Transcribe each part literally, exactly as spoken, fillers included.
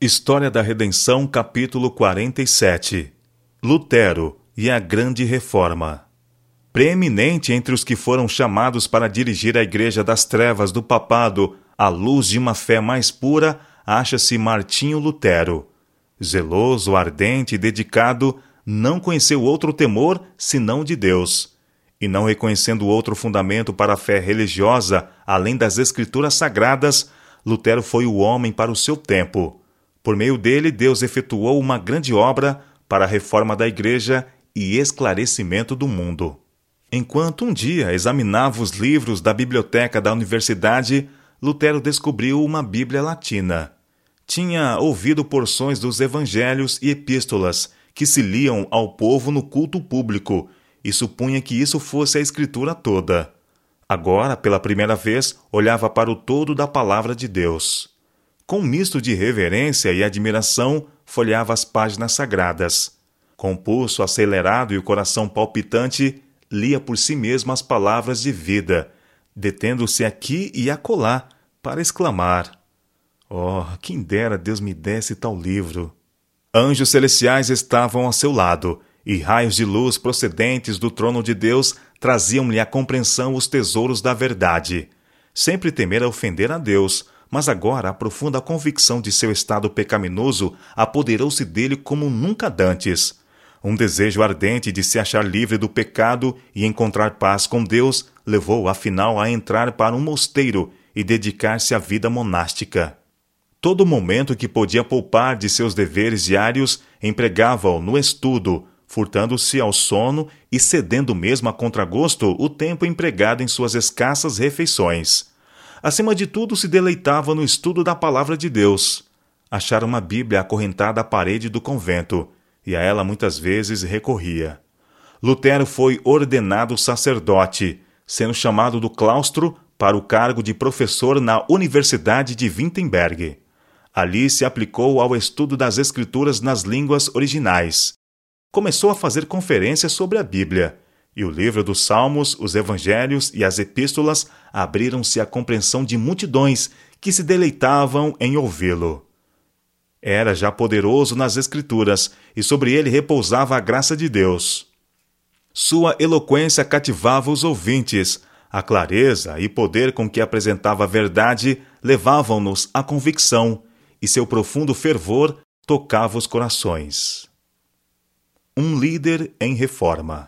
História da Redenção, capítulo quarenta e sete. Lutero e a Grande Reforma. Preeminente entre os que foram chamados para dirigir a Igreja das Trevas do Papado à luz de uma fé mais pura, acha-se Martinho Lutero. Zeloso, ardente e dedicado, não conheceu outro temor senão de Deus. E não reconhecendo outro fundamento para a fé religiosa, além das Escrituras Sagradas, Lutero foi o homem para o seu tempo. Por meio dele, Deus efetuou uma grande obra para a reforma da Igreja e esclarecimento do mundo. Enquanto um dia examinava os livros da biblioteca da universidade, Lutero descobriu uma Bíblia latina. Tinha ouvido porções dos evangelhos e epístolas que se liam ao povo no culto público e supunha que isso fosse a Escritura toda. Agora, pela primeira vez, olhava para o todo da palavra de Deus. Com um misto de reverência e admiração, folheava as páginas sagradas. Com o pulso acelerado e o coração palpitante, lia por si mesmo as palavras de vida, detendo-se aqui e acolá, para exclamar: "Oh, quem dera Deus me desse tal livro!" Anjos celestiais estavam ao seu lado, e raios de luz procedentes do trono de Deus traziam-lhe à compreensão os tesouros da verdade. Sempre temera ofender a Deus, mas agora a profunda convicção de seu estado pecaminoso apoderou-se dele como nunca dantes. Um desejo ardente de se achar livre do pecado e encontrar paz com Deus levou-o afinal a entrar para um mosteiro e dedicar-se à vida monástica. Todo momento que podia poupar de seus deveres diários empregava-o no estudo, furtando-se ao sono e cedendo mesmo a contragosto o tempo empregado em suas escassas refeições. Acima de tudo, se deleitava no estudo da palavra de Deus. Achara uma Bíblia acorrentada à parede do convento, e a ela muitas vezes recorria. Lutero foi ordenado sacerdote, sendo chamado do claustro para o cargo de professor na Universidade de Wittenberg. Ali se aplicou ao estudo das Escrituras nas línguas originais. Começou a fazer conferências sobre a Bíblia, e o livro dos Salmos, os Evangelhos e as Epístolas abriram-se à compreensão de multidões que se deleitavam em ouvi-lo. Era já poderoso nas Escrituras, e sobre ele repousava a graça de Deus. Sua eloquência cativava os ouvintes, a clareza e poder com que apresentava a verdade levavam-nos à convicção, e seu profundo fervor tocava os corações. Um líder em reforma.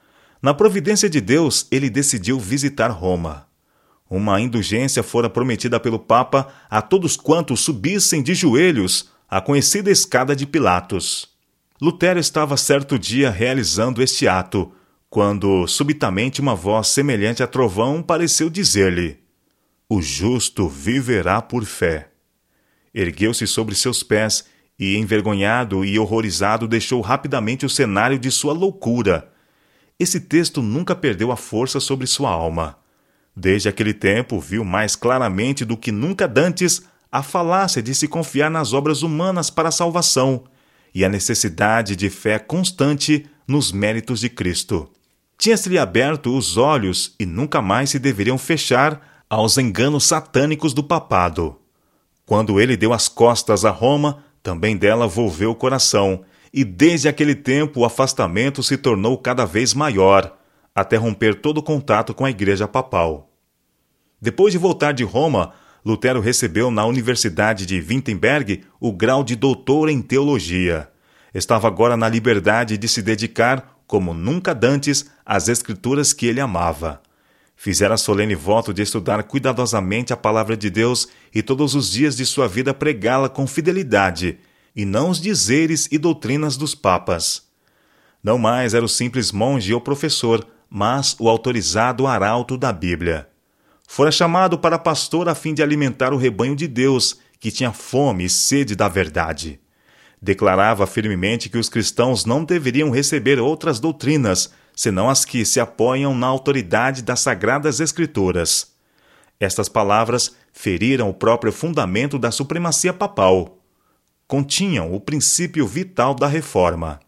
Na providência de Deus, ele decidiu visitar Roma. Uma indulgência fora prometida pelo Papa a todos quantos subissem de joelhos a conhecida escada de Pilatos. Lutero estava certo dia realizando este ato, quando subitamente uma voz semelhante a trovão pareceu dizer-lhe: "O justo viverá por fé." Ergueu-se sobre seus pés e, envergonhado e horrorizado, deixou rapidamente o cenário de sua loucura. Esse texto nunca perdeu a força sobre sua alma. Desde aquele tempo, viu mais claramente do que nunca dantes a falácia de se confiar nas obras humanas para a salvação e a necessidade de fé constante nos méritos de Cristo. Tinha-se-lhe aberto os olhos e nunca mais se deveriam fechar aos enganos satânicos do papado. Quando ele deu as costas a Roma, também dela volveu o coração, e desde aquele tempo o afastamento se tornou cada vez maior, até romper todo o contato com a Igreja Papal. Depois de voltar de Roma, Lutero recebeu na Universidade de Wittenberg o grau de doutor em teologia. Estava agora na liberdade de se dedicar, como nunca dantes, às Escrituras que ele amava. Fizera solene voto de estudar cuidadosamente a palavra de Deus e todos os dias de sua vida pregá-la com fidelidade, e não os dizeres e doutrinas dos papas. Não mais era o simples monge ou professor, mas o autorizado arauto da Bíblia. Fora chamado para pastor a fim de alimentar o rebanho de Deus, que tinha fome e sede da verdade. Declarava firmemente que os cristãos não deveriam receber outras doutrinas, senão as que se apoiam na autoridade das Sagradas Escrituras. Estas palavras feriram o próprio fundamento da supremacia papal. Continham o princípio vital da reforma.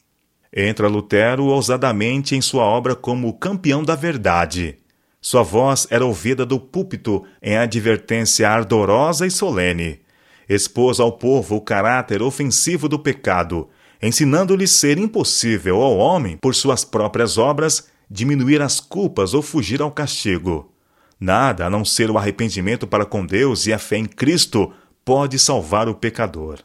Entra Lutero ousadamente em sua obra como campeão da verdade. Sua voz era ouvida do púlpito em advertência ardorosa e solene. expôs ao povo o caráter ofensivo do pecado, ensinando-lhe ser impossível ao homem, por suas próprias obras, diminuir as culpas ou fugir ao castigo. Nada, a não ser o arrependimento para com Deus e a fé em Cristo, pode salvar o pecador.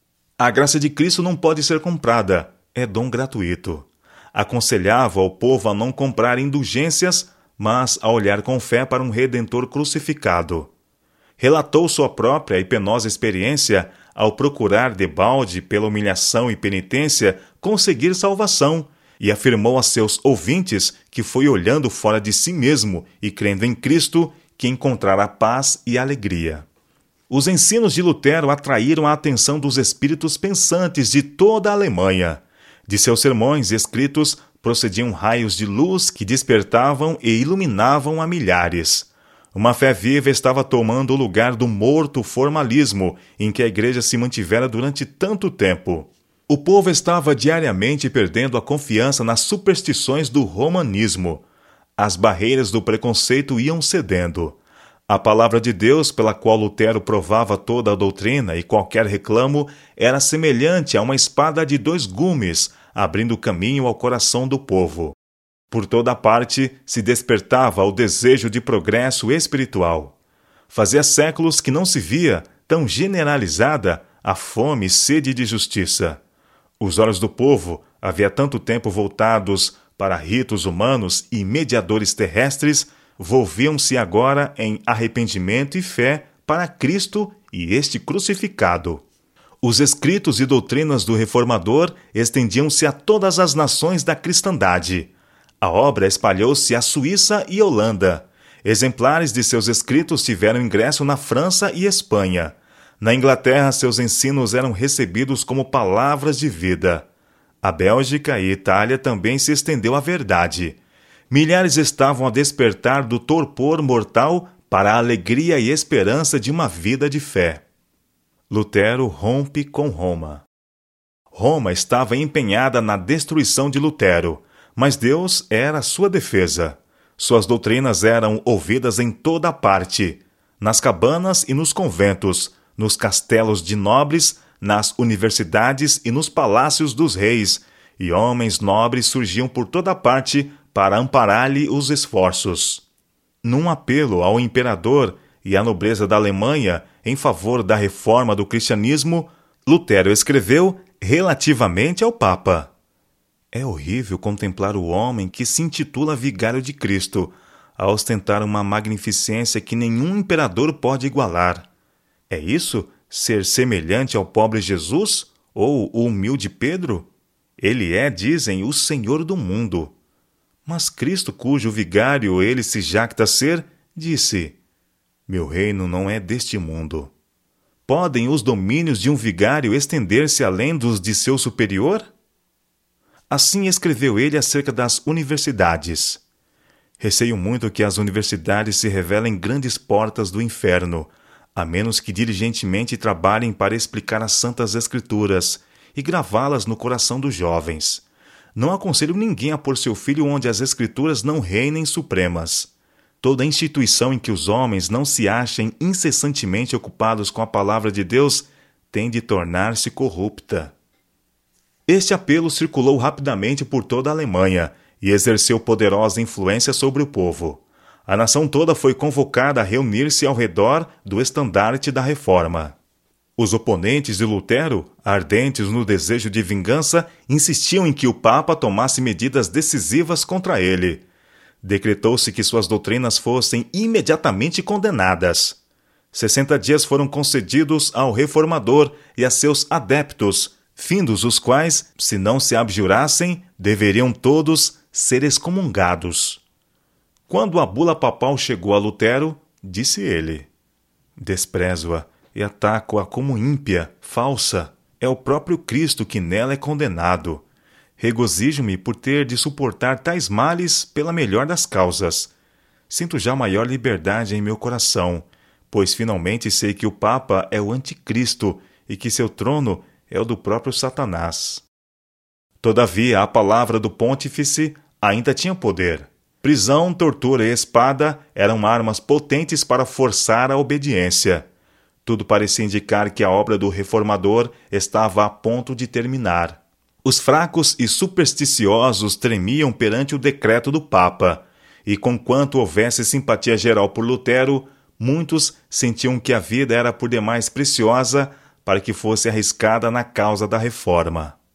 A graça de Cristo não pode ser comprada, é dom gratuito. Aconselhava ao povo a não comprar indulgências, mas a olhar com fé para um Redentor crucificado. Relatou sua própria e penosa experiência ao procurar debalde, pela humilhação e penitência, conseguir salvação, e afirmou a seus ouvintes que foi olhando fora de si mesmo e crendo em Cristo que encontrará paz e alegria. Os ensinos de Lutero atraíram a atenção dos espíritos pensantes de toda a Alemanha. De seus sermões escritos procediam raios de luz que despertavam e iluminavam a milhares. Uma fé viva estava tomando o lugar do morto formalismo em que a Igreja se mantivera durante tanto tempo. O povo estava diariamente perdendo a confiança nas superstições do romanismo. As barreiras do preconceito iam cedendo. A palavra de Deus, pela qual Lutero provava toda a doutrina e qualquer reclamo, era semelhante a uma espada de dois gumes, abrindo caminho ao coração do povo. Por toda parte se despertava o desejo de progresso espiritual. Fazia séculos que não se via, tão generalizada, a fome e sede de justiça. Os olhos do povo, havia tanto tempo voltados para ritos humanos e mediadores terrestres, volviam-se agora em arrependimento e fé para Cristo e este crucificado. Os escritos e doutrinas do Reformador estendiam-se a todas as nações da cristandade. A obra espalhou-se à Suíça e Holanda. Exemplares de seus escritos tiveram ingresso na França e Espanha. Na Inglaterra, seus ensinos eram recebidos como palavras de vida. A Bélgica e Itália também se estendeu a verdade. Milhares estavam a despertar do torpor mortal para a alegria e esperança de uma vida de fé. Lutero rompe com Roma. Roma estava empenhada na destruição de Lutero, mas Deus era sua defesa. Suas doutrinas eram ouvidas em toda parte, nas cabanas e nos conventos, nos castelos de nobres, nas universidades e nos palácios dos reis, e homens nobres surgiam por toda parte para amparar-lhe os esforços. Num apelo ao imperador e à nobreza da Alemanha em favor da reforma do cristianismo, Lutero escreveu relativamente ao Papa. É horrível contemplar o homem que se intitula vigário de Cristo, a ostentar uma magnificência que nenhum imperador pode igualar. É isso, ser semelhante ao pobre Jesus ou o humilde Pedro? Ele é, dizem, o Senhor do mundo. Mas Cristo, cujo vigário ele se jacta ser, disse: meu reino não é deste mundo. Podem os domínios de um vigário estender-se além dos de seu superior? Assim escreveu ele acerca das universidades. Receio muito que as universidades se revelem grandes portas do inferno, a menos que diligentemente trabalhem para explicar as Santas Escrituras e gravá-las no coração dos jovens. Não aconselho ninguém a pôr seu filho onde as Escrituras não reinem supremas. Toda instituição em que os homens não se achem incessantemente ocupados com a palavra de Deus tem de tornar-se corrupta. Este apelo circulou rapidamente por toda a Alemanha e exerceu poderosa influência sobre o povo. A nação toda foi convocada a reunir-se ao redor do estandarte da reforma. Os oponentes de Lutero, ardentes no desejo de vingança, insistiam em que o Papa tomasse medidas decisivas contra ele. Decretou-se que suas doutrinas fossem imediatamente condenadas. Sessenta dias foram concedidos ao reformador e a seus adeptos, findos os quais, se não se abjurassem, deveriam todos ser excomungados. Quando a bula papal chegou a Lutero, disse ele: desprezo-a e ataco-a como ímpia, falsa. É o próprio Cristo que nela é condenado. Regozijo-me por ter de suportar tais males pela melhor das causas. Sinto já maior liberdade em meu coração, pois finalmente sei que o Papa é o Anticristo e que seu trono é o do próprio Satanás. Todavia, a palavra do pontífice ainda tinha poder. Prisão, tortura e espada eram armas potentes para forçar a obediência. Tudo parecia indicar que a obra do reformador estava a ponto de terminar. Os fracos e supersticiosos tremiam perante o decreto do Papa, e conquanto houvesse simpatia geral por Lutero, muitos sentiam que a vida era por demais preciosa para que fosse arriscada na causa da reforma.